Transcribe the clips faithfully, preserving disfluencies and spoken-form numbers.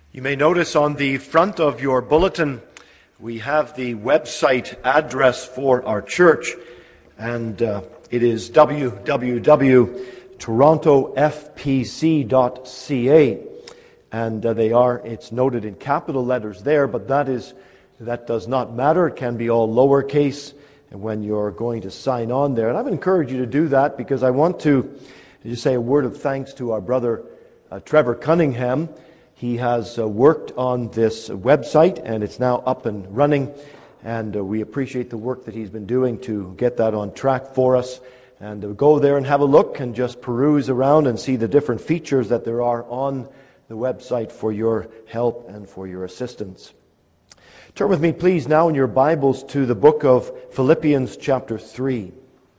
You may notice on the front of your bulletin we have the website address for our church, and uh, it is w w w dot toronto f p c dot c a, and uh, they are it's noted in capital letters there, but that is that does not matter. It can be all lowercase when you're going to sign on there, and I would encourage you to do that because I want to just say a word of thanks to our brother uh, Trevor Cunningham. He has uh, worked on this website, and it's now up and running, and uh, we appreciate the work that he's been doing to get that on track for us. And uh, go there and have a look and just peruse around and see the different features that there are on the website for your help and for your assistance. Turn with me, please, now in your Bibles to the book of Philippians chapter three.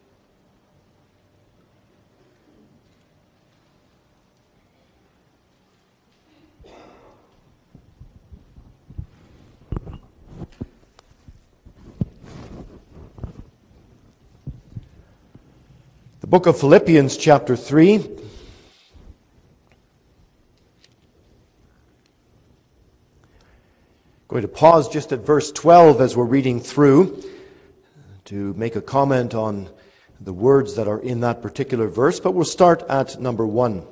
Book of Philippians chapter three. Going to pause just at verse twelve as we're reading through to make a comment on the words that are in that particular verse, but we'll start at number one.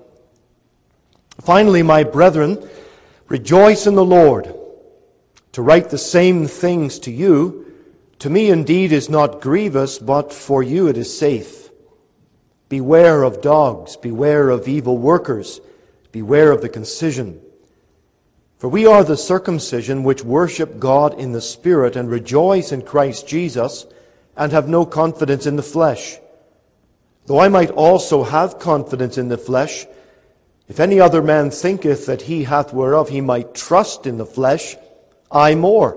Finally, my brethren, rejoice in the Lord. To write the same things to you, to me indeed is not grievous, but for you it is safe. Beware of dogs, beware of evil workers, beware of the concision. For we are the circumcision which worship God in the Spirit and rejoice in Christ Jesus and have no confidence in the flesh. Though I might also have confidence in the flesh, if any other man thinketh that he hath whereof he might trust in the flesh, I more.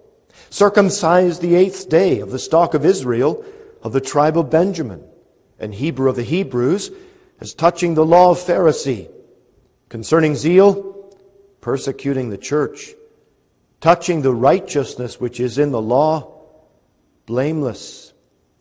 Circumcised the eighth day, of the stock of Israel, of the tribe of Benjamin, and Hebrew of the Hebrews, as touching the law of Pharisee, concerning zeal, persecuting the church, touching the righteousness which is in the law, blameless.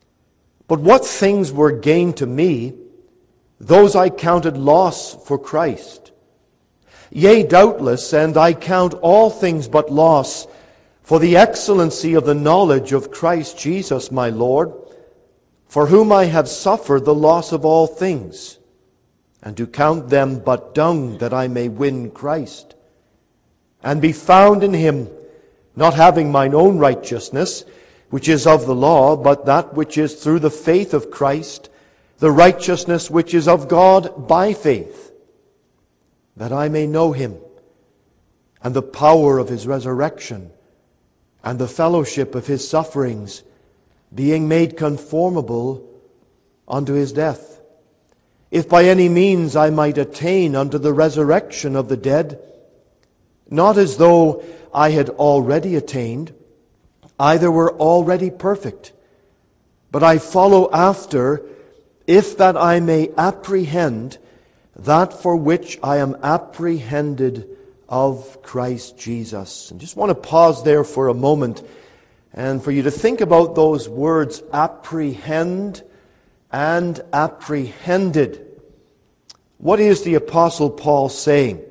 But what things were gain to me, those I counted loss for Christ. Yea, doubtless, and I count all things but loss, for the excellency of the knowledge of Christ Jesus my Lord, for whom I have suffered the loss of all things, and to count them but dung, that I may win Christ, and be found in him, not having mine own righteousness, which is of the law, but that which is through the faith of Christ, the righteousness which is of God by faith, that I may know him, and the power of his resurrection, and the fellowship of his sufferings, being made conformable unto his death, if by any means I might attain unto the resurrection of the dead, not as though I had already attained, either were already perfect, but I follow after, if that I may apprehend that for which I am apprehended of Christ Jesus. And just want to pause there for a moment, and for you to think about those words, apprehend and apprehended. What is the Apostle Paul saying?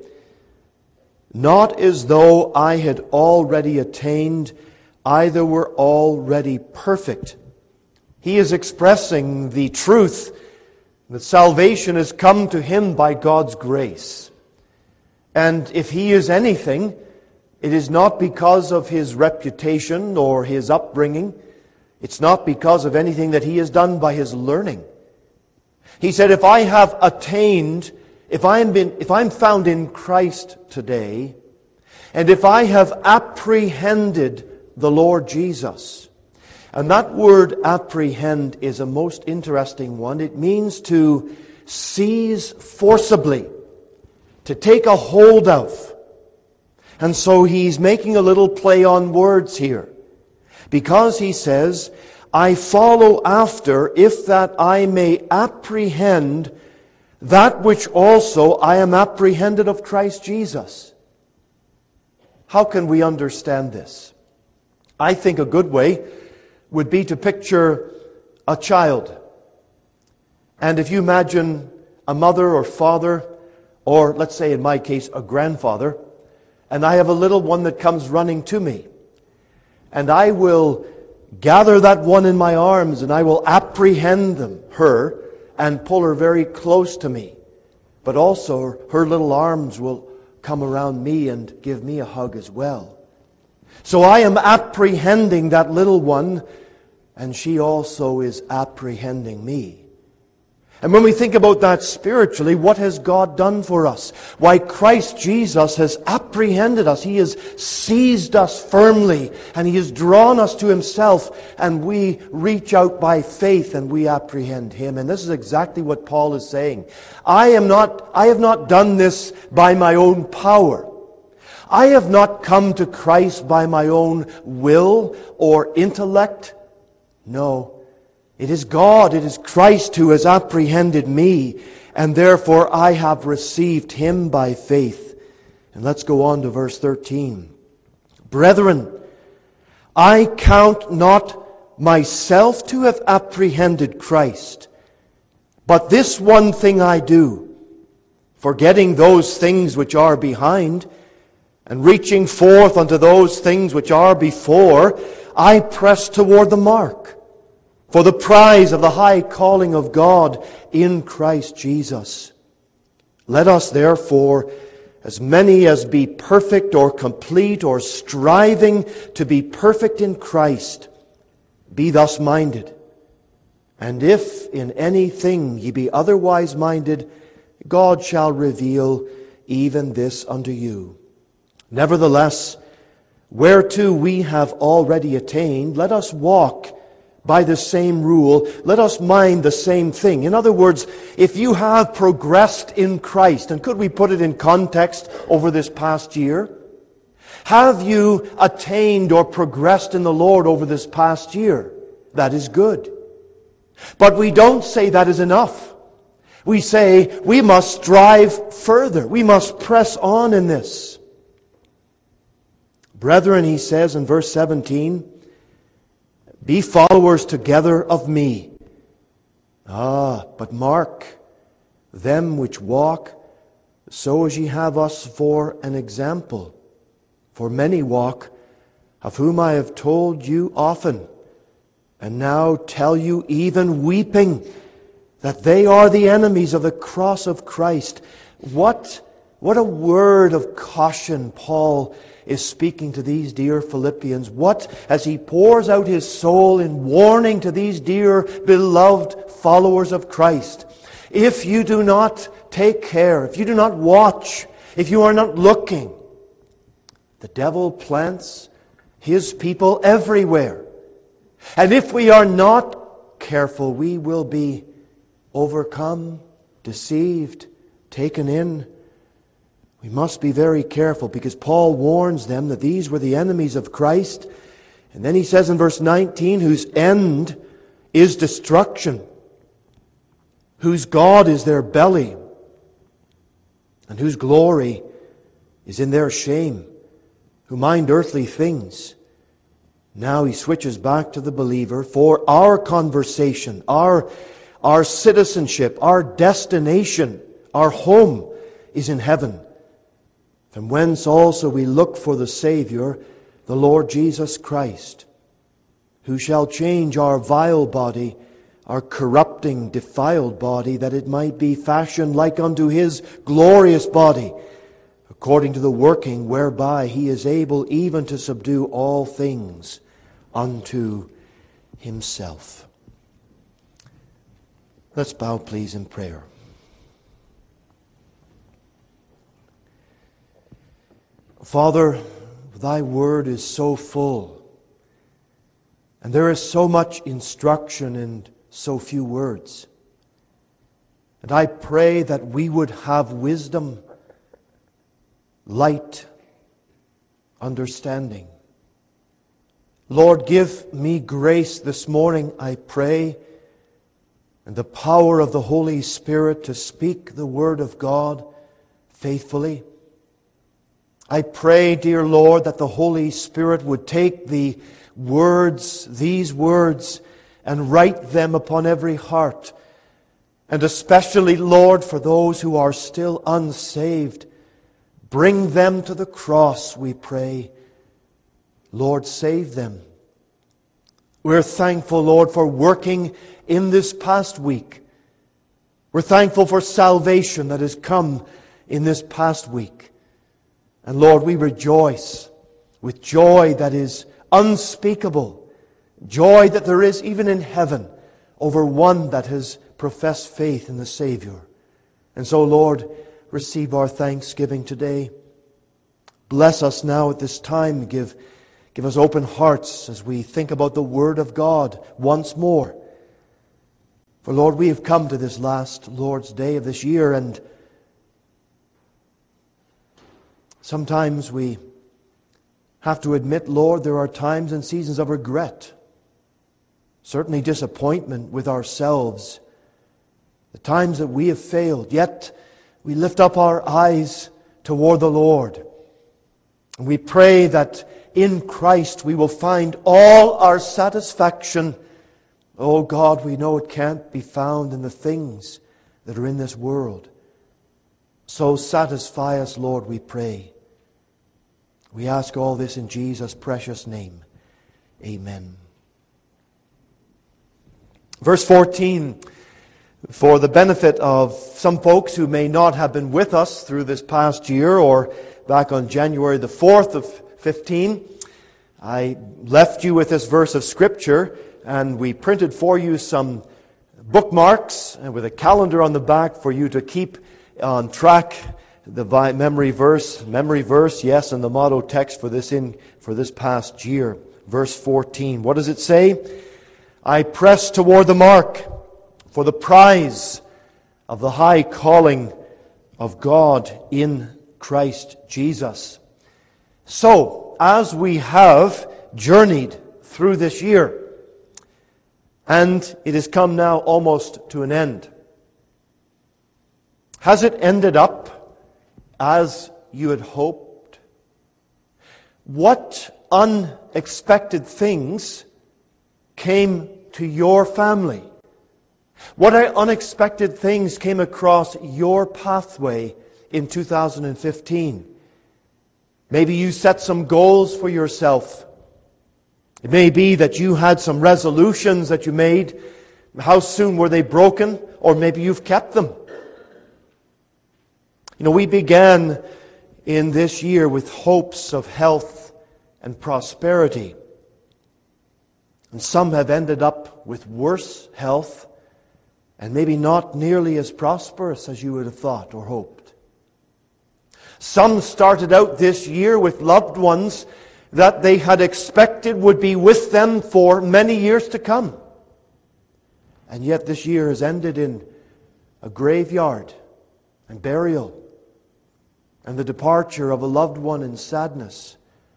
Not as though I had already attained, either were already perfect. He is expressing the truth that salvation has come to him by God's grace. And if he is anything, it is not because of his reputation or his upbringing. It's not because of anything that he has done by his learning. He said, if I have attained, if I am been, if I'm found in Christ today, and if I have apprehended the Lord Jesus, and that word apprehend is a most interesting one. It means to seize forcibly, to take a hold of. And so he's making a little play on words here, because he says, I follow after, if that I may apprehend that which also I am apprehended of Christ Jesus. How can we understand this? I think a good way would be to picture a child. And if you imagine a mother or father, or let's say in my case, a grandfather, and I have a little one that comes running to me. And I will gather that one in my arms, and I will apprehend them, her, and pull her very close to me. But also her little arms will come around me and give me a hug as well. So I am apprehending that little one, and she also is apprehending me. And when we think about that spiritually, what has God done for us? Why, Christ Jesus has apprehended us. He has seized us firmly, and He has drawn us to Himself, and we reach out by faith and we apprehend Him. And this is exactly what Paul is saying. I am not, I have not done this by my own power. I have not come to Christ by my own will or intellect. No. It is God, it is Christ who has apprehended me, and therefore I have received Him by faith. And let's go on to verse thirteen. Brethren, I count not myself to have apprehended Christ, but this one thing I do, forgetting those things which are behind, and reaching forth unto those things which are before, I press toward the mark, for the prize of the high calling of God in Christ Jesus. Let us therefore, as many as be perfect or complete or striving to be perfect in Christ, be thus minded. And if in anything ye be otherwise minded, God shall reveal even this unto you. Nevertheless, whereto we have already attained, let us walk by the same rule, let us mind the same thing. In other words, if you have progressed in Christ, and could we put it in context over this past year? Have you attained or progressed in the Lord over this past year? That is good. But we don't say that is enough. We say we must strive further. We must press on in this. Brethren, he says in verse seventeen, be followers together of me. Ah, but mark them which walk, so as ye have us for an example. For many walk, of whom I have told you often, and now tell you even weeping, that they are the enemies of the cross of Christ. What, what a word of caution Paul is speaking to these dear Philippians. What, as he pours out his soul in warning to these dear, beloved followers of Christ. If you do not take care, if you do not watch, if you are not looking, the devil plants his people everywhere. And if we are not careful, we will be overcome, deceived, taken in. We must be very careful, because Paul warns them that these were the enemies of Christ. And then he says in verse nineteen, whose end is destruction, whose God is their belly, and whose glory is in their shame, who mind earthly things. Now he switches back to the believer. For our conversation, our, our citizenship, our destination, our home is in heaven, from whence also we look for the Savior, the Lord Jesus Christ, who shall change our vile body, our corrupting, defiled body, that it might be fashioned like unto His glorious body, according to the working whereby He is able even to subdue all things unto Himself. Let's bow, please, in prayer. Father, Thy Word is so full, and there is so much instruction in so few words. And I pray that we would have wisdom, light, understanding. Lord, give me grace this morning, I pray, and the power of the Holy Spirit to speak the Word of God faithfully. I pray, dear Lord, that the Holy Spirit would take the words, these words, and write them upon every heart. And especially, Lord, for those who are still unsaved, Bring them to the cross, we pray. Lord, save them. We're thankful, Lord, for working in this past week. We're thankful for salvation that has come in this past week. And Lord, we rejoice with joy that is unspeakable, joy that there is even in heaven over one that has professed faith in the Savior. And so, Lord, receive our thanksgiving today. Bless us now at this time. Give, give us open hearts as we think about the Word of God once more. For, Lord, we have come to this last Lord's Day of this year, and sometimes we have to admit, Lord, there are times and seasons of regret, certainly disappointment with ourselves, the times that we have failed. Yet we lift up our eyes toward the Lord, and we pray that in Christ we will find all our satisfaction. Oh God, we know it can't be found in the things that are in this world. So satisfy us, Lord, we pray. We ask all this in Jesus' precious name. Amen. Verse fourteen, for the benefit of some folks who may not have been with us through this past year or back on January the fourth of fifteen, I left you with this verse of Scripture, and we printed for you some bookmarks and with a calendar on the back for you to keep on track. The memory verse, memory verse, yes, and the motto text for this in for this past year, verse fourteen. What does it say? I press toward the mark for the prize of the high calling of God in Christ Jesus. So, as we have journeyed through this year, and it has come now almost to an end, has it ended up as you had hoped? What unexpected things came to your family? What unexpected things came across your pathway in two thousand fifteen? Maybe you set some goals for yourself. It may be that you had some resolutions that you made. How soon were they broken? Or maybe you've kept them. You know, we began in this year with hopes of health and prosperity. And some have ended up with worse health and maybe not nearly as prosperous as you would have thought or hoped. Some started out this year with loved ones that they had expected would be with them for many years to come. And yet this year has ended in a graveyard and burial and the departure of a loved one in sadness.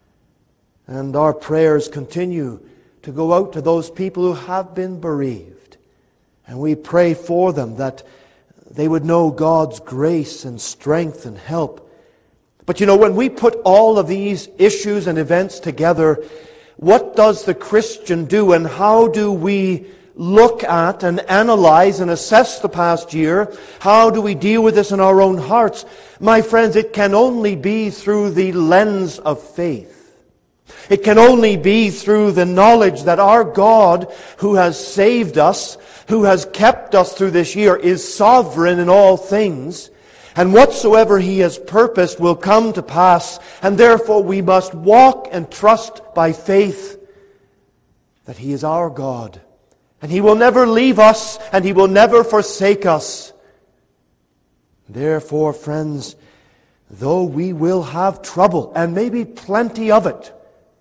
And our prayers continue to go out to those people who have been bereaved. And we pray for them that they would know God's grace and strength and help. But you know, when we put all of these issues and events together, what does the Christian do, and how do we look at and analyze and assess the past year? How do we deal with this in our own hearts? My friends, it can only be through the lens of faith. It can only be through the knowledge that our God, who has saved us, who has kept us through this year, is sovereign in all things. And whatsoever He has purposed will come to pass. And therefore we must walk and trust by faith that He is our God. And He will never leave us, and He will never forsake us. Therefore, friends, though we will have trouble, and maybe plenty of it,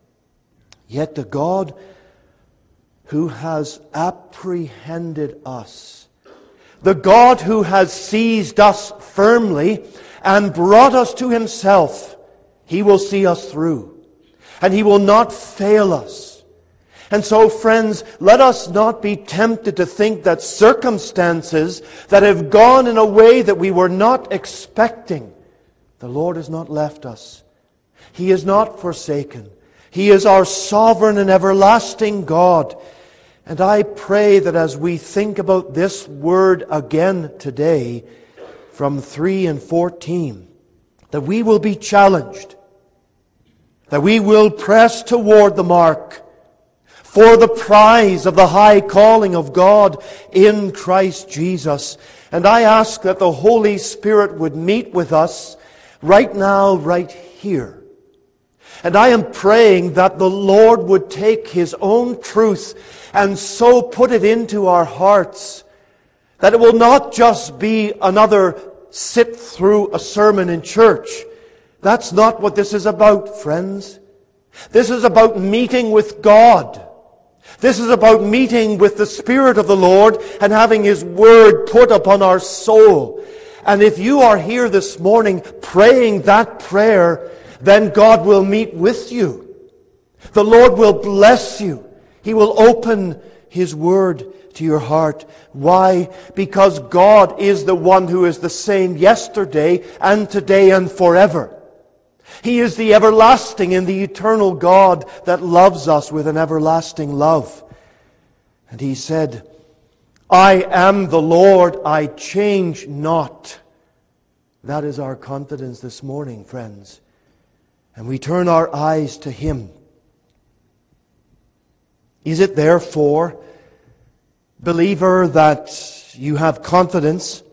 yet the God who has apprehended us, the God who has seized us firmly and brought us to Himself, He will see us through. And He will not fail us. And so, friends, let us not be tempted to think that circumstances that have gone in a way that we were not expecting, the Lord has not left us. He is not forsaken. He is our sovereign and everlasting God. And I pray that as we think about this word again today, from three and fourteen, that we will be challenged, that we will press toward the mark for the prize of the high calling of God in Christ Jesus. And I ask that the Holy Spirit would meet with us right now, right here. And I am praying that the Lord would take His own truth and so put it into our hearts that it will not just be another sit through a sermon in church. That's not what this is about, friends. This is about meeting with God. This is about meeting with the Spirit of the Lord and having His Word put upon our soul. And if you are here this morning praying that prayer, then God will meet with you. The Lord will bless you. He will open His Word to your heart. Why? Because God is the one who is the same yesterday and today and forever. He is the everlasting and the eternal God that loves us with an everlasting love. And He said, I am the Lord, I change not. That is our confidence this morning, friends. And we turn our eyes to Him. Is it therefore, believer, that you have confidence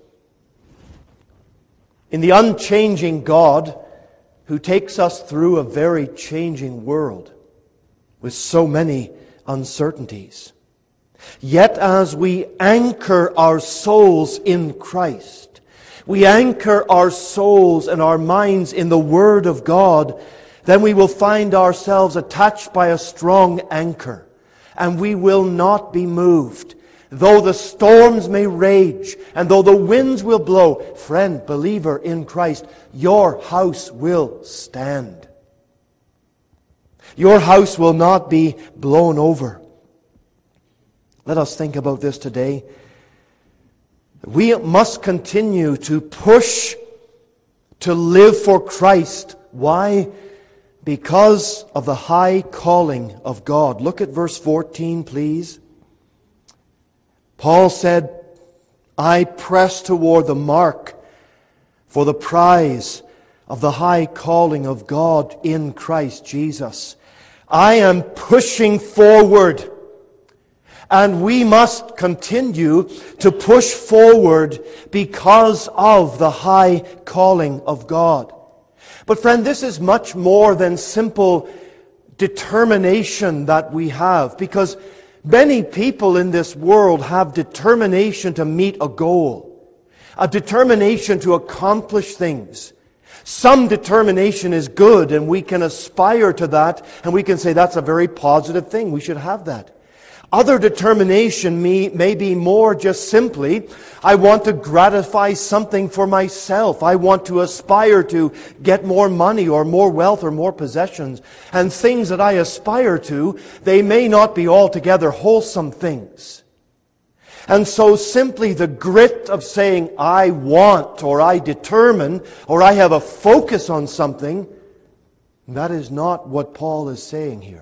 in the unchanging God who takes us through a very changing world with so many uncertainties? Yet as we anchor our souls in Christ, we anchor our souls and our minds in the Word of God, then we will find ourselves attached by a strong anchor, and we will not be moved. Though the storms may rage, and though the winds will blow, friend, believer in Christ, your house will stand. Your house will not be blown over. Let us think about this today. We must continue to push to live for Christ. Why? Because of the high calling of God. Look at verse fourteen, please. Paul said, I press toward the mark for the prize of the high calling of God in Christ Jesus. I am pushing forward. And we must continue to push forward because of the high calling of God. But friend, this is much more than simple determination that we have, because many people in this world have determination to meet a goal, a determination to accomplish things. Some determination is good, and we can aspire to that, and we can say that's a very positive thing. We should have that. Other determination may, may be more just simply, I want to gratify something for myself. I want to aspire to get more money or more wealth or more possessions. And things that I aspire to, they may not be altogether wholesome things. And so simply the grit of saying, I want, or I determine, or I have a focus on something, that is not what Paul is saying here.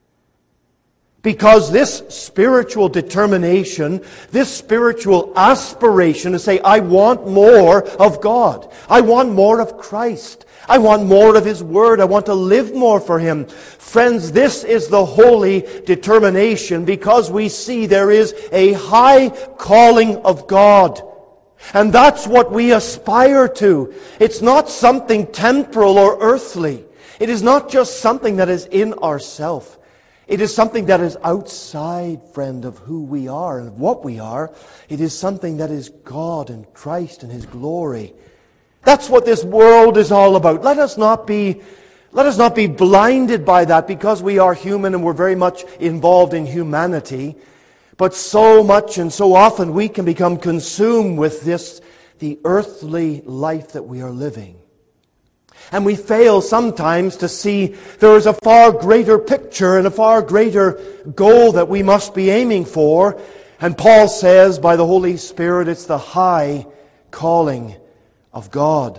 Because this spiritual determination, this spiritual aspiration to say, I want more of God. I want more of Christ. I want more of His Word. I want to live more for Him. Friends, this is the holy determination, because we see there is a high calling of God. And that's what we aspire to. It's not something temporal or earthly. It is not just something that is in ourself. It is something that is outside, friend, of who we are and what we are. It is something that is God and Christ and His glory. That's what this world is all about. Let us not be, let us not be blinded by that, because we are human and we're very much involved in humanity. But so much and so often we can become consumed with this, the earthly life that we are living. And we fail sometimes to see there is a far greater picture and a far greater goal that we must be aiming for. And Paul says, by the Holy Spirit, it's the high calling of God.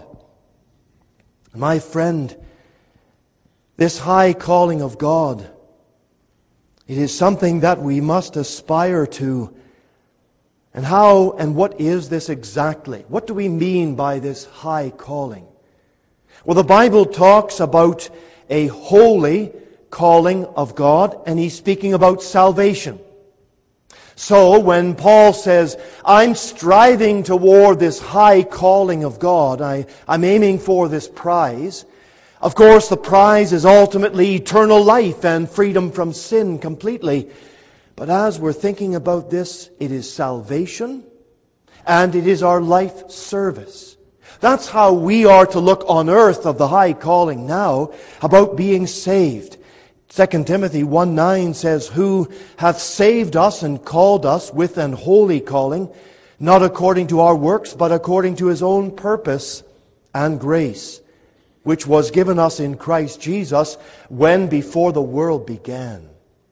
My friend, this high calling of God, it is something that we must aspire to. And how and what is this exactly? What do we mean by this high calling? Well, the Bible talks about a holy calling of God, and he's speaking about salvation. So when Paul says, I'm striving toward this high calling of God, I, I'm aiming for this prize, of course the prize is ultimately eternal life and freedom from sin completely. But as we're thinking about this, it is salvation and it is our life service. That's how we are to look on earth of the high calling now, about being saved. Second Timothy one nine says, Who hath saved us and called us with an holy calling, not according to our works, but according to His own purpose and grace, which was given us in Christ Jesus when before the world began.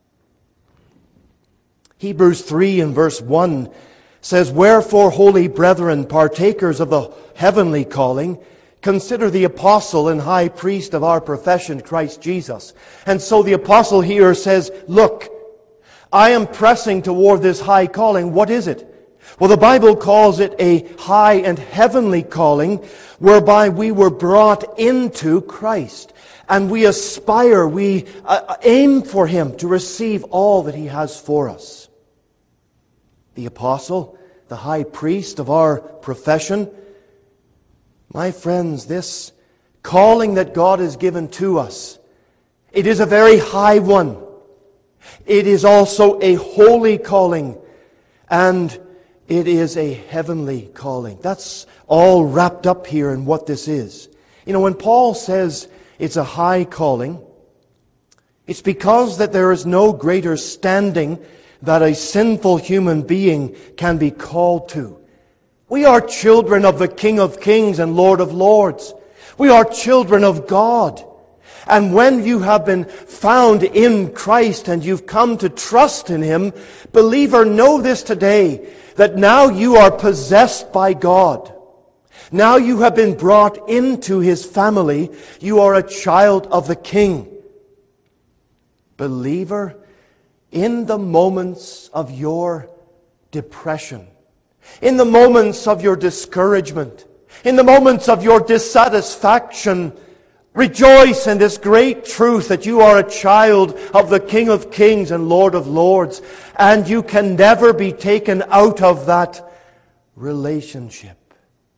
Hebrews three and verse one says, Wherefore, holy brethren, partakers of the heavenly calling, consider the apostle and high priest of our profession, Christ Jesus. And so the apostle here says, look, I am pressing toward this high calling. What is it? Well, the Bible calls it a high and heavenly calling, whereby we were brought into Christ. And we aspire, we uh, aim for Him to receive all that He has for us. The apostle, the high priest of our profession. My friends, this calling that God has given to us, it is a very high one. It is also a holy calling, and it is a heavenly calling. That's all wrapped up here in what this is. You know, when Paul says it's a high calling, it's because that there is no greater standing that a sinful human being can be called to. We are children of the King of Kings and Lord of Lords. We are children of God. And when you have been found in Christ and you've come to trust in Him, believer, know this today, that now you are possessed by God. Now you have been brought into His family. You are a child of the King. Believer, in the moments of your depression, in the moments of your discouragement, in the moments of your dissatisfaction, rejoice in this great truth that you are a child of the King of Kings and Lord of Lords, and you can never be taken out of that relationship.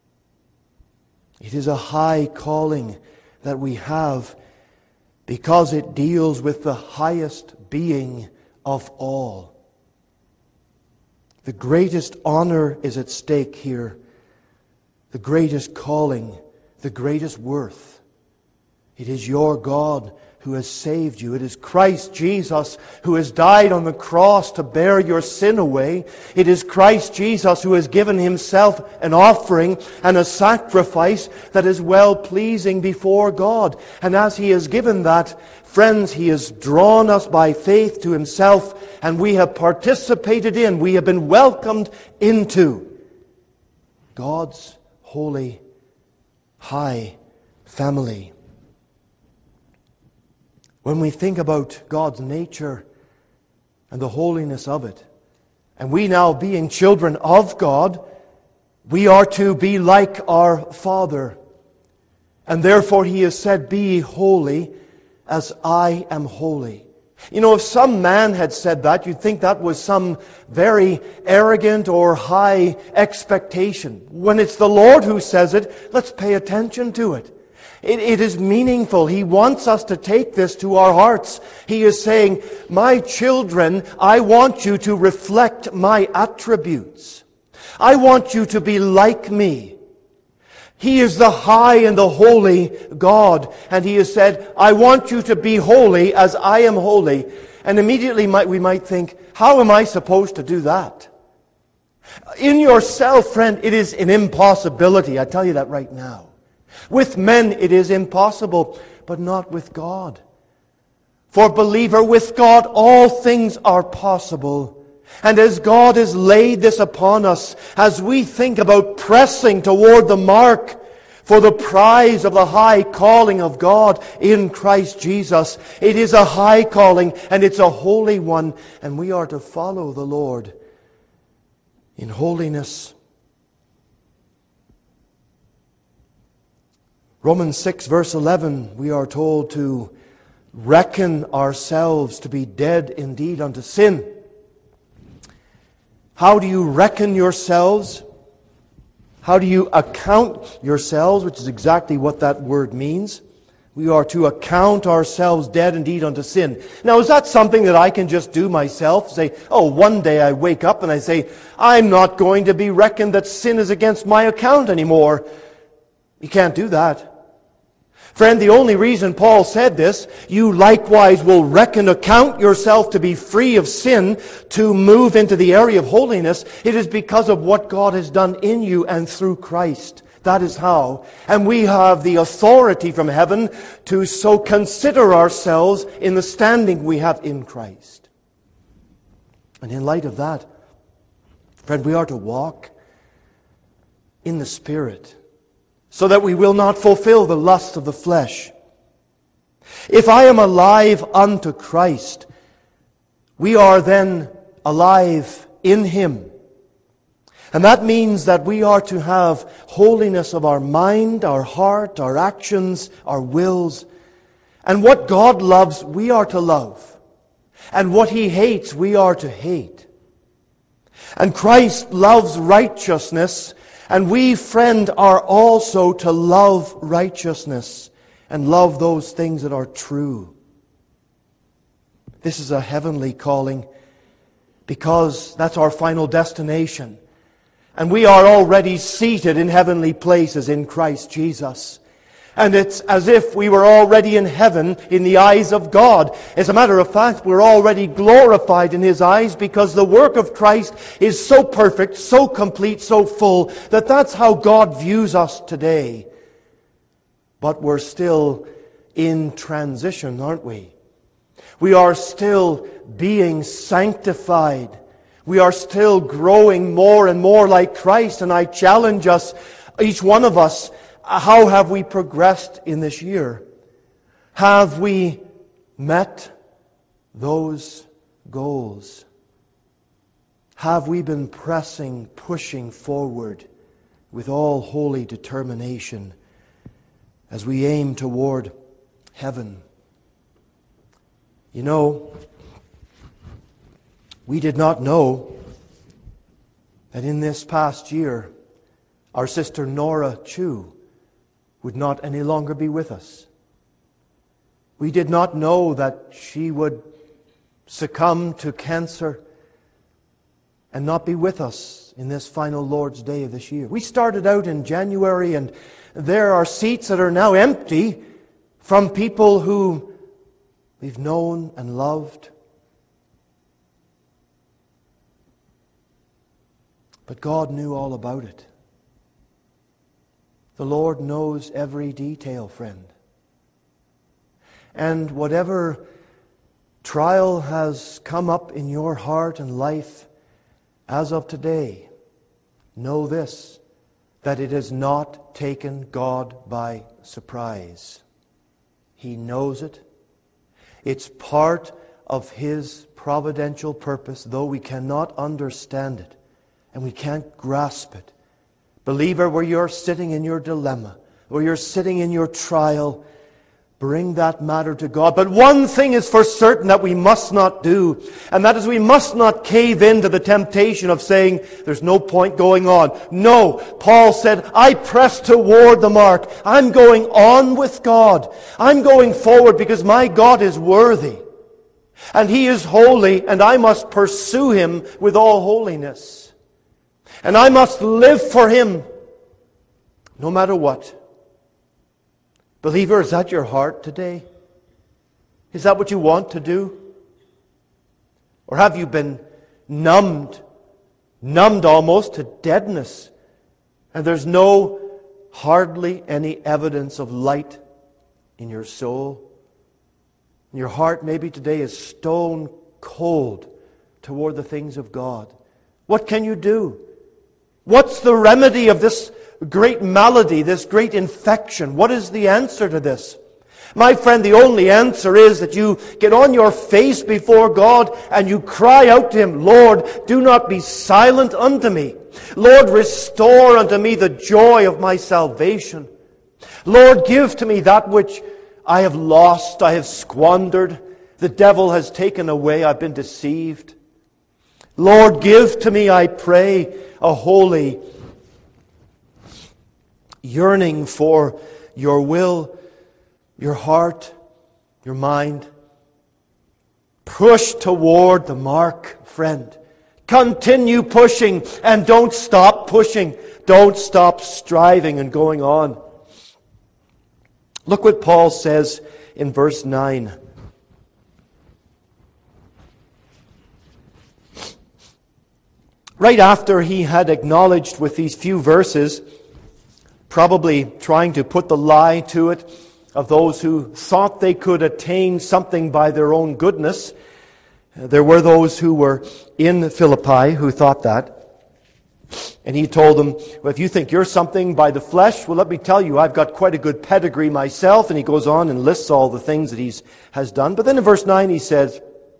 It is a high calling that we have because it deals with the highest being of all. The greatest honor is at stake here. The greatest calling, the greatest worth. It is your God who has saved you. It is Christ Jesus who has died on the cross to bear your sin away. It is Christ Jesus who has given Himself an offering and a sacrifice that is well-pleasing before God. And as He has given that, friends, He has drawn us by faith to Himself, and we have participated in, we have been welcomed into God's holy, high family. When we think about God's nature and the holiness of it, and we now being children of God, we are to be like our Father. And therefore He has said, Be ye holy as I am holy. You know, if some man had said that, you'd think that was some very arrogant or high expectation. When it's the Lord who says it, let's pay attention to it. It, it is meaningful. He wants us to take this to our hearts. He is saying, my children, I want you to reflect my attributes. I want you to be like me. He is the high and the holy God. And He has said, I want you to be holy as I am holy. And immediately might, we might think, how am I supposed to do that? In yourself, friend, it is an impossibility. I tell you that right now. With men it is impossible, but not with God. For believer, with God all things are possible. And as God has laid this upon us, as we think about pressing toward the mark for the prize of the high calling of God in Christ Jesus, it is a high calling and it's a holy one, and we are to follow the Lord in holiness. Romans six verse eleven, we are told to reckon ourselves to be dead indeed unto sin. How do you reckon yourselves? How do you account yourselves, which is exactly what that word means? We are to account ourselves dead indeed unto sin. Now, is that something that I can just do myself? Say, oh, one day I wake up and I say, I'm not going to be reckoned that sin is against my account anymore. You can't do that. Friend, the only reason Paul said this, you likewise will reckon, account yourself to be free of sin, to move into the area of holiness, it is because of what God has done in you and through Christ. That is how. And we have the authority from heaven to so consider ourselves in the standing we have in Christ. And in light of that, friend, we are to walk in the Spirit, so that we will not fulfill the lust of the flesh. If I am alive unto Christ, we are then alive in Him. And that means that we are to have holiness of our mind, our heart, our actions, our wills. And what God loves, we are to love. And what He hates, we are to hate. And Christ loves righteousness, and we, friend, are also to love righteousness and love those things that are true. This is a heavenly calling because that's our final destination. And we are already seated in heavenly places in Christ Jesus. And it's as if we were already in heaven in the eyes of God. As a matter of fact, we're already glorified in His eyes because the work of Christ is so perfect, so complete, so full, that that's how God views us today. But we're still in transition, aren't we? We are still being sanctified. We are still growing more and more like Christ. And I challenge us, each one of us, how have we progressed in this year? Have we met those goals? Have we been pressing, pushing forward with all holy determination as we aim toward heaven? You know, we did not know that in this past year, our sister Nora Chu would not any longer be with us. We did not know that she would succumb to cancer and not be with us in this final Lord's Day of this year. We started out in January, and there are seats that are now empty from people who we've known and loved. But God knew all about it. The Lord knows every detail, friend. And whatever trial has come up in your heart and life as of today, know this, that it has not taken God by surprise. He knows it. It's part of His providential purpose, though we cannot understand it and we can't grasp it. Believer, where you're sitting in your dilemma, where you're sitting in your trial, bring that matter to God. But one thing is for certain that we must not do, and that is we must not cave into the temptation of saying, there's no point going on. No, Paul said, I press toward the mark. I'm going on with God. I'm going forward because my God is worthy. And He is holy, and I must pursue Him with all holiness. And I must live for Him, no matter what. Believer, is that your heart today? Is that what you want to do? Or have you been numbed, numbed almost to deadness, and there's no, hardly any evidence of light in your soul? And your heart maybe today is stone cold toward the things of God. What can you do? What's the remedy of this great malady, this great infection? What is the answer to this? My friend, the only answer is that you get on your face before God and you cry out to Him, Lord, do not be silent unto me. Lord, restore unto me the joy of my salvation. Lord, give to me that which I have lost, I have squandered. The devil has taken away, I've been deceived. Lord, give to me, I pray, a holy yearning for your will, your heart, your mind. Push toward the mark, friend. Continue pushing and don't stop pushing. Don't stop striving and going on. Look what Paul says in verse nine. Right after he had acknowledged with these few verses, probably trying to put the lie to it of those who thought they could attain something by their own goodness. There were those who were in Philippi who thought that. And he told them, well, if you think you're something by the flesh, well, let me tell you, I've got quite a good pedigree myself. And he goes on and lists all the things that he has done. But then in verse nine he says,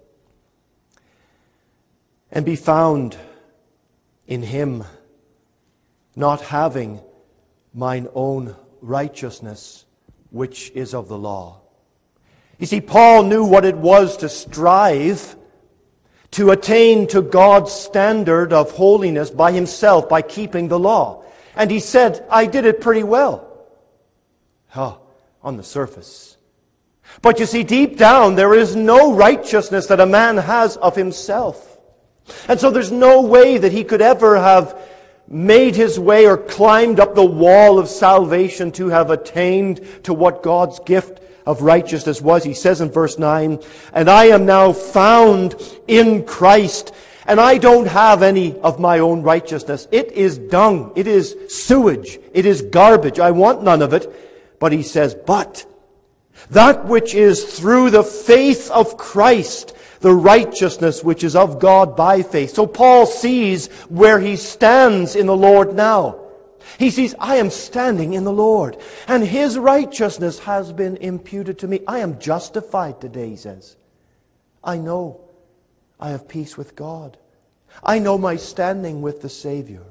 and be found in him, not having mine own righteousness, which is of the law. You see, Paul knew what it was to strive to attain to God's standard of holiness by himself, by keeping the law. And he said, I did it pretty well. Oh, on the surface. But you see, deep down, there is no righteousness that a man has of himself. And so there's no way that he could ever have made his way or climbed up the wall of salvation to have attained to what God's gift of righteousness was. He says in verse nine, and I am now found in Christ, and I don't have any of my own righteousness. It is dung. It is sewage. It is garbage. I want none of it. But he says, but that which is through the faith of Christ, the righteousness which is of God by faith. So Paul sees where he stands in the Lord now. He sees, I am standing in the Lord, and his righteousness has been imputed to me. I am justified today, he says. I know I have peace with God. I know my standing with the Savior.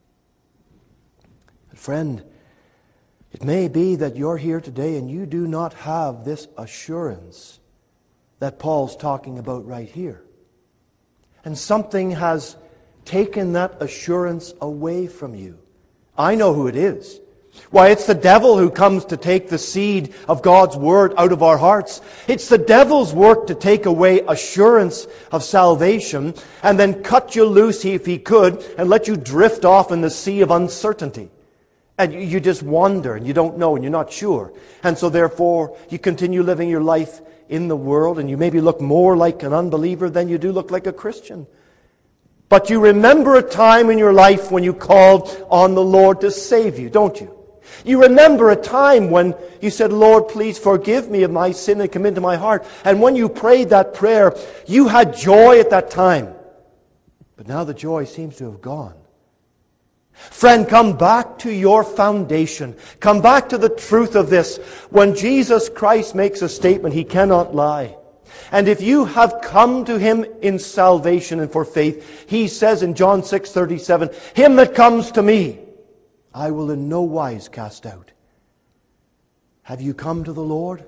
Friend, it may be that you're here today and you do not have this assurance that Paul's talking about right here. And something has taken that assurance away from you. I know who it is. Why, it's the devil who comes to take the seed of God's Word out of our hearts. It's the devil's work to take away assurance of salvation and then cut you loose, if he could, and let you drift off in the sea of uncertainty. And you just wander and you don't know and you're not sure. And so therefore you continue living your life in the world, and you maybe look more like an unbeliever than you do look like a Christian. But you remember a time in your life when you called on the Lord to save you, don't you? You remember a time when you said, Lord, please forgive me of my sin and come into my heart. And when you prayed that prayer, you had joy at that time. But now the joy seems to have gone. Friend, come back to your foundation. Come back to the truth of this. When Jesus Christ makes a statement, he cannot lie. And if you have come to him in salvation and for faith, he says in John six thirty-seven, him that comes to me, I will in no wise cast out. Have you come to the Lord?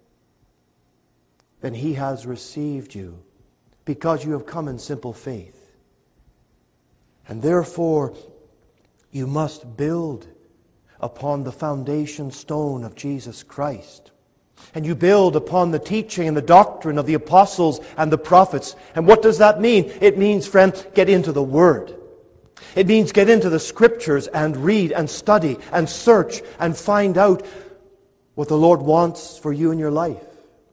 Then he has received you because you have come in simple faith. And therefore, you must build upon the foundation stone of Jesus Christ. And you build upon the teaching and the doctrine of the apostles and the prophets. And what does that mean? It means, friend, get into the Word. It means get into the Scriptures and read and study and search and find out what the Lord wants for you in your life.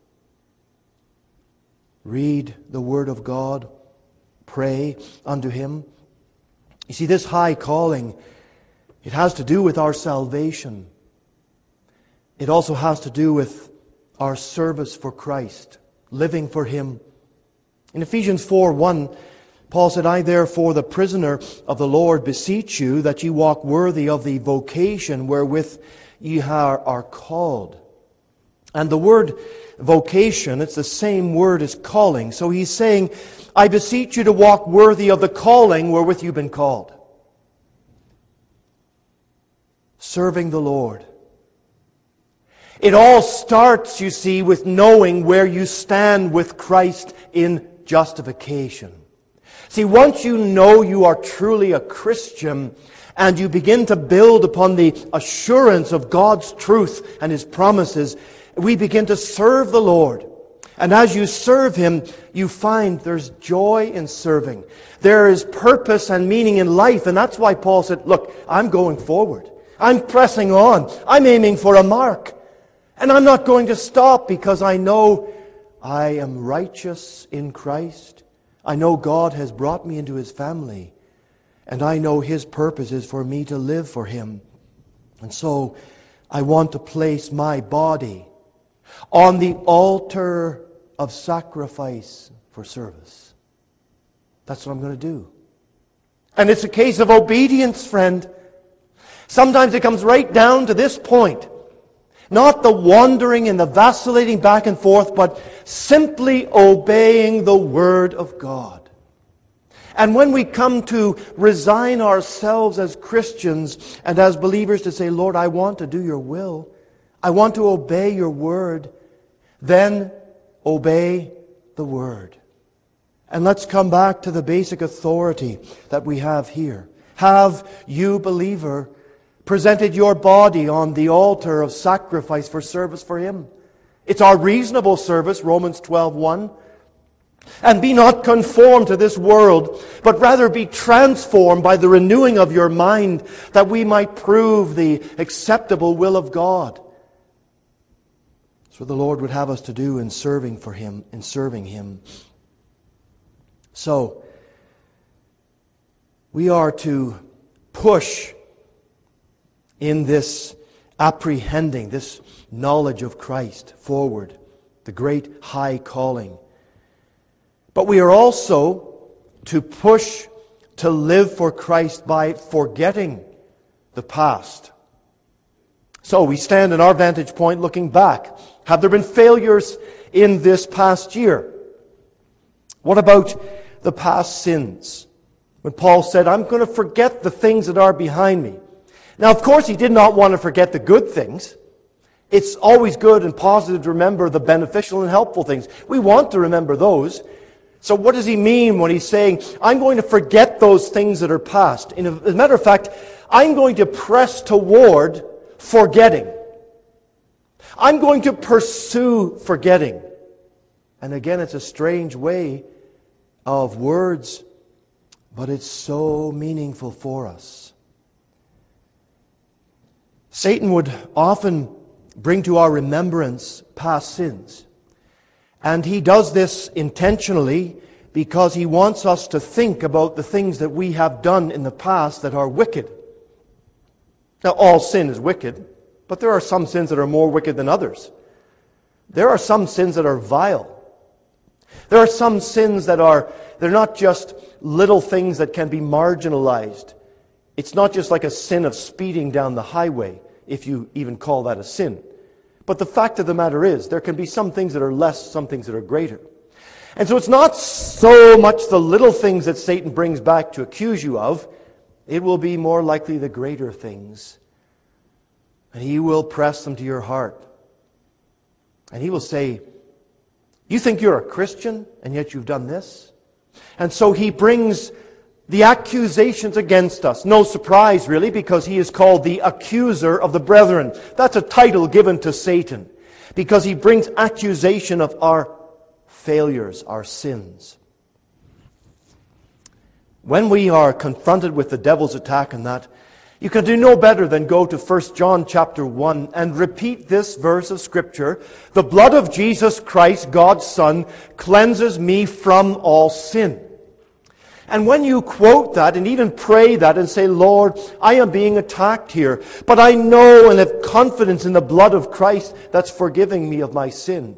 Read the Word of God. Pray unto Him. You see, this high calling, it has to do with our salvation. It also has to do with our service for Christ, living for Him. In Ephesians four one, Paul said, I therefore, the prisoner of the Lord, beseech you that ye walk worthy of the vocation wherewith ye are, are called. And the word vocation, it's the same word as calling. So he's saying, I beseech you to walk worthy of the calling wherewith you've been called. Serving the Lord. It all starts, you see, with knowing where you stand with Christ in justification. See, once you know you are truly a Christian, and you begin to build upon the assurance of God's truth and His promises, we begin to serve the Lord. And as you serve Him, you find there's joy in serving. There is purpose and meaning in life. And that's why Paul said, look, I'm going forward. I'm pressing on. I'm aiming for a mark. And I'm not going to stop because I know I am righteous in Christ. I know God has brought me into His family. And I know His purpose is for me to live for Him. And so I want to place my body on the altar of sacrifice for service. That's what I'm going to do. And it's a case of obedience, friend. Sometimes it comes right down to this point. Not the wandering and the vacillating back and forth, but simply obeying the Word of God. And when we come to resign ourselves as Christians and as believers to say, Lord, I want to do your will. I want to obey your word. Then obey the word. And let's come back to the basic authority that we have here. Have you, believer, presented your body on the altar of sacrifice for service for Him? It's our reasonable service, Romans twelve one. And be not conformed to this world, but rather be transformed by the renewing of your mind, that we might prove the acceptable will of God. That's what the Lord would have us to do in serving for Him, in serving Him. So, we are to push in this apprehending, this knowledge of Christ forward, the great high calling. But we are also to push to live for Christ by forgetting the past. So we stand in our vantage point looking back. Have there been failures in this past year? What about the past sins? When Paul said, I'm going to forget the things that are behind me. Now, of course, he did not want to forget the good things. It's always good and positive to remember the beneficial and helpful things. We want to remember those. So what does he mean when he's saying, I'm going to forget those things that are past? As a matter of fact, I'm going to press toward forgetting. I'm going to pursue forgetting. And again, it's a strange way of words, but it's so meaningful for us. Satan would often bring to our remembrance past sins. And he does this intentionally because he wants us to think about the things that we have done in the past that are wicked. Now, all sin is wicked, but there are some sins that are more wicked than others. There are some sins that are vile. There are some sins that are, they're not just little things that can be marginalized. It's not just like a sin of speeding down the highway, if you even call that a sin. But the fact of the matter is, there can be some things that are less, some things that are greater. And so it's not so much the little things that Satan brings back to accuse you of. It will be more likely the greater things. And he will press them to your heart. And he will say, you think you're a Christian, and yet you've done this? And so he brings the accusations against us. No surprise, really, because he is called the accuser of the brethren. That's a title given to Satan, because he brings accusation of our failures, our sins. When we are confronted with the devil's attack on that, you can do no better than go to First John chapter one and repeat this verse of Scripture. The blood of Jesus Christ, God's Son, cleanses me from all sin. And when you quote that and even pray that and say, Lord, I am being attacked here, but I know and have confidence in the blood of Christ that's forgiving me of my sin.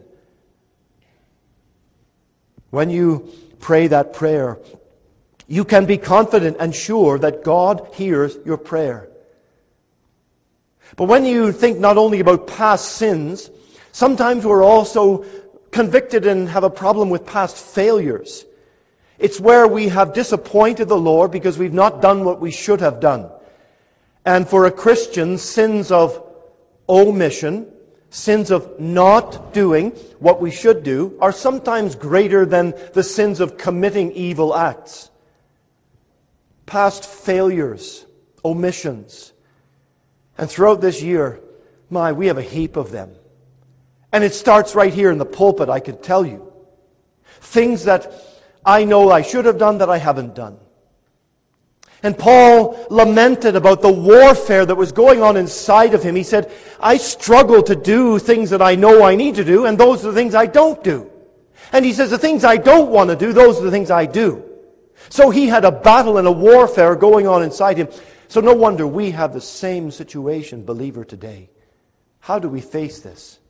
When you pray that prayer, you can be confident and sure that God hears your prayer. But when you think not only about past sins, sometimes we're also convicted and have a problem with past failures. It's where we have disappointed the Lord because we've not done what we should have done. And for a Christian, sins of omission, sins of not doing what we should do, are sometimes greater than the sins of committing evil acts. Past failures, omissions. And throughout this year, my, we have a heap of them. And it starts right here in the pulpit, I can tell you. Things that I know I should have done that I haven't done. And Paul lamented about the warfare that was going on inside of him. He said, I struggle to do things that I know I need to do, and those are the things I don't do. And he says, the things I don't want to do, those are the things I do. So he had a battle and a warfare going on inside him. So no wonder we have the same situation, believer, today. How do we face this?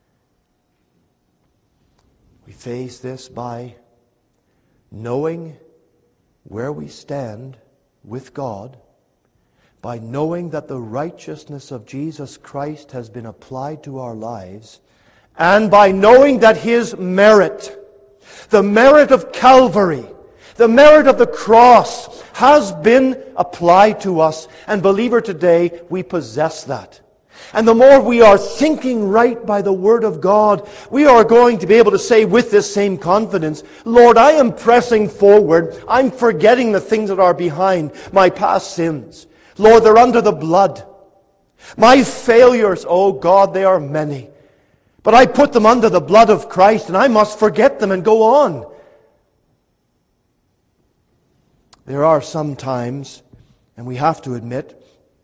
We face this by knowing where we stand with God, by knowing that the righteousness of Jesus Christ has been applied to our lives, and by knowing that His merit, the merit of Calvary, the merit of the cross, has been applied to us. And believer, today we possess that. And the more we are thinking right by the Word of God, we are going to be able to say with this same confidence, Lord, I am pressing forward. I'm forgetting the things that are behind, my past sins. Lord, they're under the blood. My failures, oh God, they are many. But I put them under the blood of Christ, and I must forget them and go on. There are some times, and we have to admit,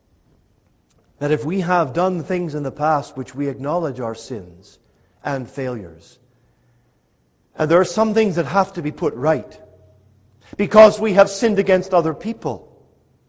that if we have done things in the past which we acknowledge are sins and failures, and there are some things that have to be put right because we have sinned against other people.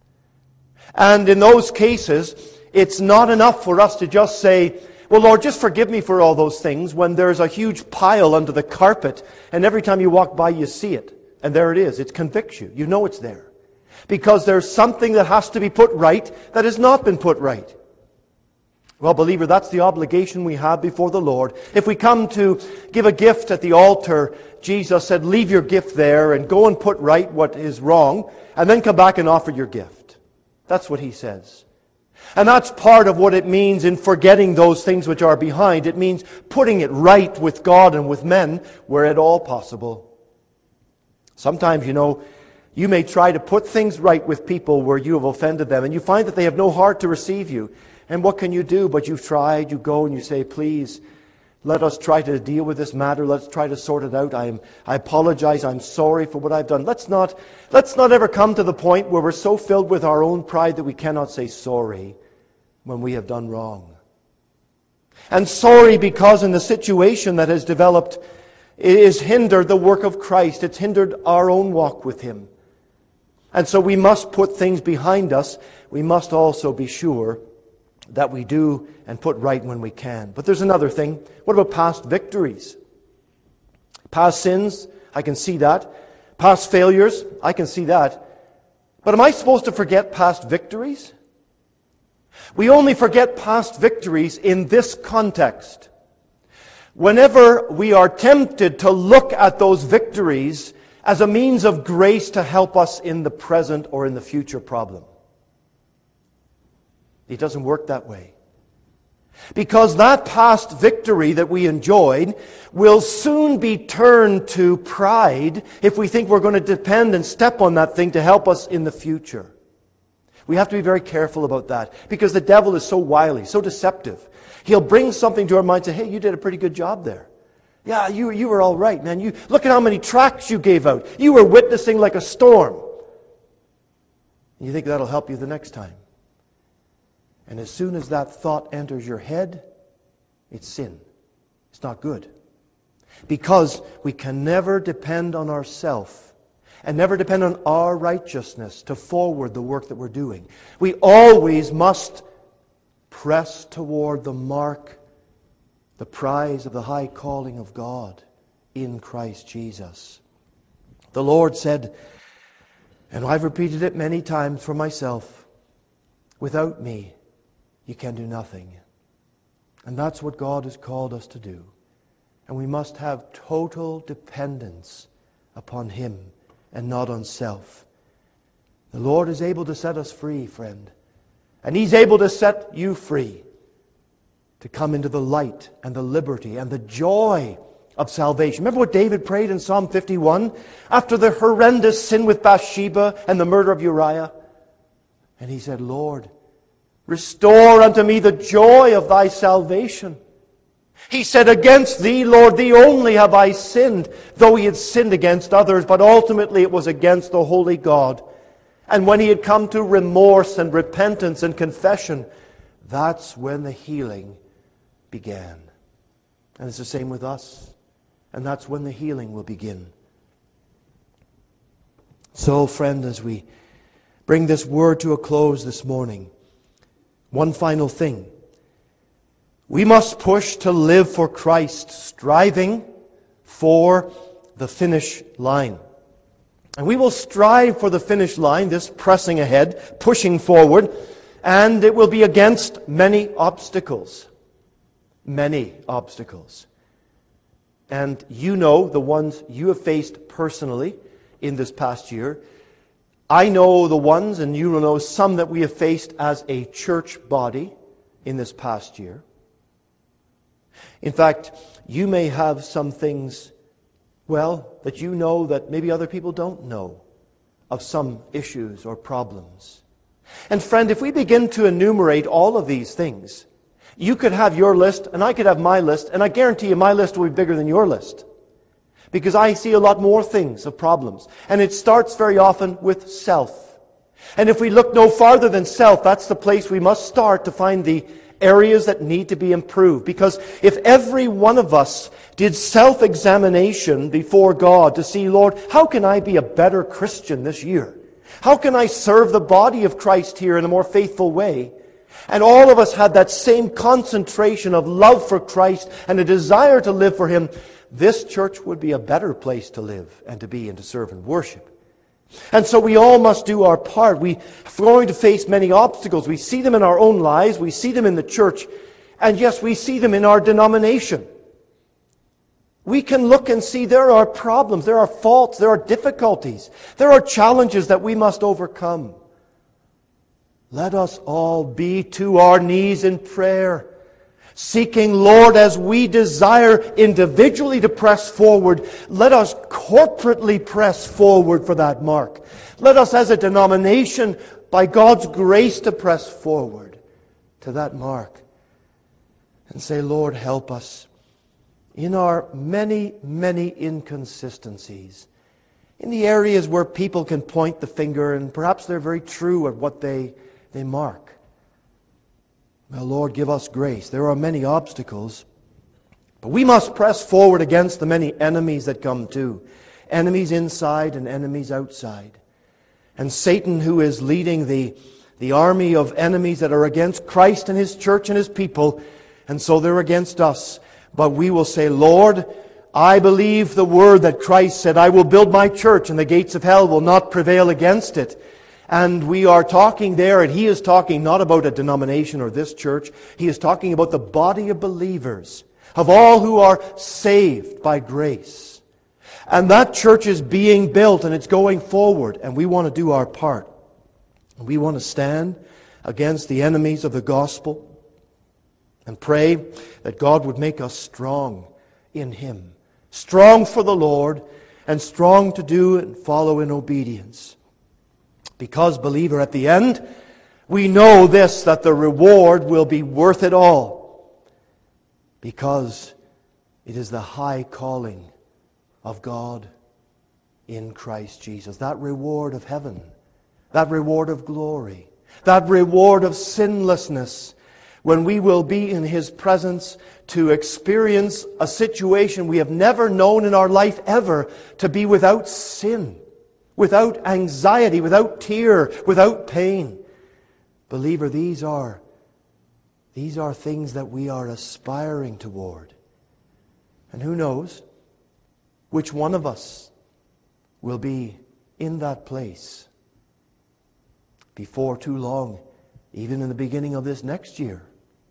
And in those cases, it's not enough for us to just say, well, Lord, just forgive me for all those things, when there's a huge pile under the carpet and every time you walk by you see it. And there it is. It convicts you. You know it's there. Because there's something that has to be put right that has not been put right. Well, believer, that's the obligation we have before the Lord. If we come to give a gift at the altar, Jesus said, leave your gift there and go and put right what is wrong, and then come back and offer your gift. That's what He says. And that's part of what it means in forgetting those things which are behind. It means putting it right with God and with men where at all possible. Sometimes, you know, you may try to put things right with people where you have offended them, and you find that they have no heart to receive you. And what can you do? But you've tried, you go and you say, please, let us try to deal with this matter. Let's try to sort it out. I am, I apologize. I'm sorry for what I've done. Let's not, let's not ever come to the point where we're so filled with our own pride that we cannot say sorry when we have done wrong. And sorry because in the situation that has developed, it has hindered the work of Christ. It's hindered our own walk with Him. And so we must put things behind us. We must also be sure that we do and put right when we can. But there's another thing. What about past victories? Past sins, I can see that. Past failures, I can see that. But am I supposed to forget past victories? We only forget past victories in this context. Whenever we are tempted to look at those victories as a means of grace to help us in the present or in the future problem. It doesn't work that way. Because that past victory that we enjoyed will soon be turned to pride if we think we're going to depend and step on that thing to help us in the future. We have to be very careful about that because the devil is so wily, so deceptive. He'll bring something to our mind and say, hey, you did a pretty good job there. Yeah, you, you were all right, man. You look at how many tracts you gave out. You were witnessing like a storm. And you think that'll help you the next time. And as soon as that thought enters your head, it's sin. It's not good. Because we can never depend on ourselves and never depend on our righteousness to forward the work that we're doing. We always must press toward the mark, the prize of the high calling of God in Christ Jesus. The Lord said, and I've repeated it many times for myself, without me, you can do nothing. And that's what God has called us to do. And we must have total dependence upon Him and not on self. The Lord is able to set us free, friend. And He's able to set you free. to come into the light and the liberty and the joy of salvation. Remember what David prayed in Psalm fifty-one? After the horrendous sin with Bathsheba and the murder of Uriah. And he said, Lord, restore unto me the joy of thy salvation. He said, against thee, Lord, thee only have I sinned, though he had sinned against others, but ultimately it was against the holy God. And when he had come to remorse and repentance and confession, that's when the healing began. And it's the same with us. And that's when the healing will begin. So, friend, as we bring this word to a close this morning, one final thing. We must push to live for Christ, striving for the finish line. And we will strive for the finish line, this pressing ahead, pushing forward, and it will be against many obstacles. Many obstacles. And you know the ones you have faced personally in this past year. I know the ones, and you will know some that we have faced as a church body in this past year. In fact, you may have some things, well, that you know that maybe other people don't know of some issues or problems. And friend, if we begin to enumerate all of these things, you could have your list and I could have my list, and I guarantee you my list will be bigger than your list. Because I see a lot more things of problems. And it starts very often with self. And if we look no farther than self, that's the place we must start to find the areas that need to be improved. Because if every one of us did self-examination before God to see, Lord, how can I be a better Christian this year? How can I serve the body of Christ here in a more faithful way? And all of us had that same concentration of love for Christ and a desire to live for Him, this church would be a better place to live and to be and to serve and worship. And so we all must do our part. We are going to face many obstacles. We see them in our own lives. We see them in the church. And yes, we see them in our denomination. We can look and see there are problems, there are faults, there are difficulties, there are challenges that we must overcome. Let us all be to our knees in prayer, seeking, Lord, as we desire individually to press forward, let us corporately press forward for that mark. Let us as a denomination, by God's grace, to press forward to that mark. And say, Lord, help us in our many, many inconsistencies, in the areas where people can point the finger, and perhaps they're very true at what they, they mark. Well, Lord, give us grace. There are many obstacles, but we must press forward against the many enemies that come too. Enemies inside and enemies outside. And Satan, who is leading the, the army of enemies that are against Christ and His church and His people, and so they're against us. But we will say, Lord, I believe the word that Christ said, I will build my church and the gates of hell will not prevail against it. And we are talking there, and He is talking not about a denomination or this church. He is talking about the body of believers, of all who are saved by grace. And that church is being built and it's going forward, and we want to do our part. We want to stand against the enemies of the gospel and pray that God would make us strong in Him. Strong for the Lord and strong to do and follow in obedience. Because, believer, at the end, we know this, that the reward will be worth it all. Because it is the high calling of God in Christ Jesus. That reward of heaven, that reward of glory, that reward of sinlessness, when we will be in His presence to experience a situation we have never known in our life ever, to be without sin, without anxiety, without tear, without pain. Believer, these are, these are things that we are aspiring toward. And who knows which one of us will be in that place before too long, even in the beginning of this next year.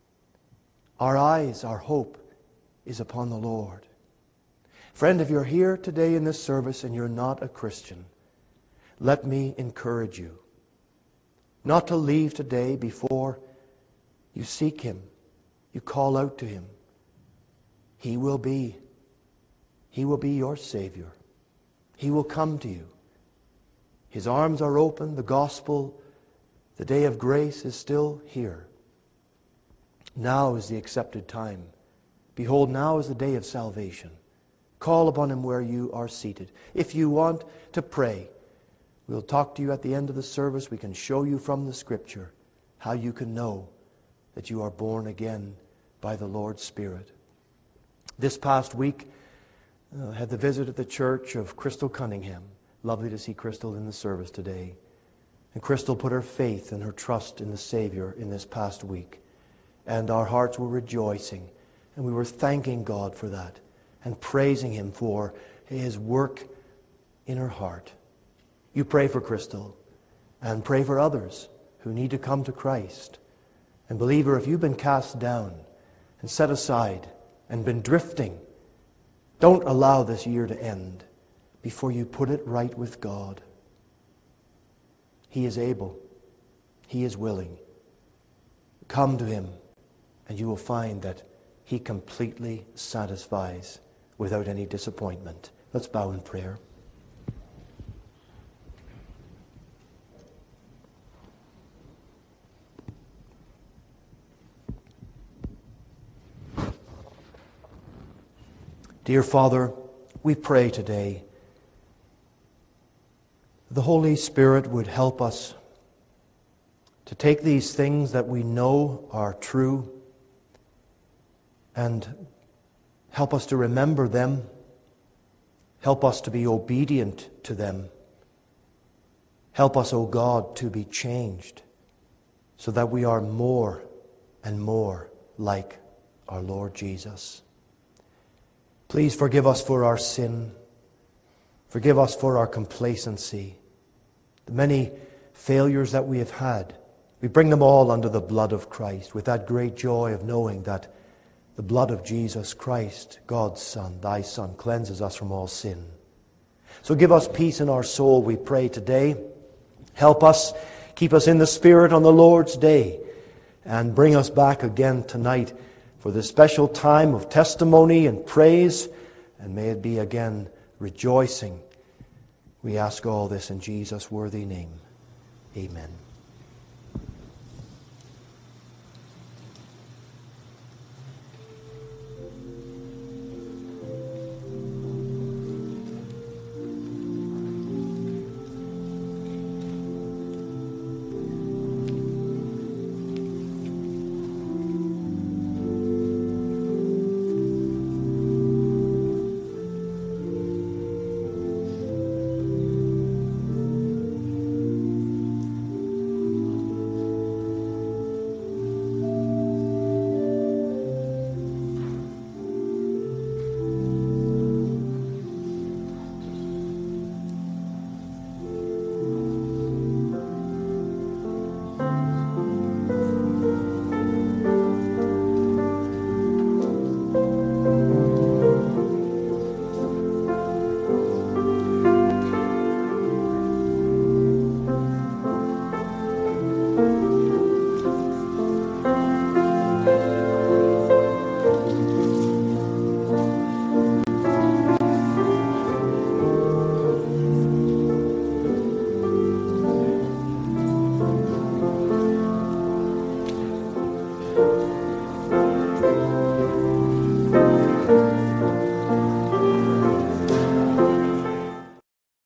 Our eyes, our hope is upon the Lord. Friend, if you're here today in this service and you're not a Christian, let me encourage you not to leave today before you seek Him, You call out to Him. He will be, He will be your Savior. He will come to you. His arms are open. The gospel, the day of grace is still here. Now is the accepted time. Behold, now is the day of salvation. Call upon Him where you are seated. If you want to pray, we'll talk to you at the end of the service. We can show you from the Scripture how you can know that you are born again by the Lord's Spirit. This past week, I uh, had the visit at the church of Crystal Cunningham. Lovely to see Crystal in the service today. And Crystal put her faith and her trust in the Savior in this past week. And our hearts were rejoicing. And we were thanking God for that. And praising Him for His work in her heart. You pray for Crystal. And pray for others who need to come to Christ. And believer, if you've been cast down and set aside and been drifting, don't allow this year to end before you put it right with God. He is able. He is willing. Come to Him, and you will find that He completely satisfies without any disappointment. Let's bow in prayer. Dear Father, we pray today the Holy Spirit would help us to take these things that we know are true and help us to remember them, help us to be obedient to them. Help us, O God, to be changed so that we are more and more like our Lord Jesus. Please forgive us for our sin. Forgive us for our complacency. The many failures that we have had, we bring them all under the blood of Christ with that great joy of knowing that the blood of Jesus Christ, God's Son, Thy Son, cleanses us from all sin. So give us peace in our soul, we pray today. Help us, keep us in the Spirit on the Lord's day, and bring us back again tonight for this special time of testimony and praise, and may it be again rejoicing. We ask all this in Jesus' worthy name. Amen.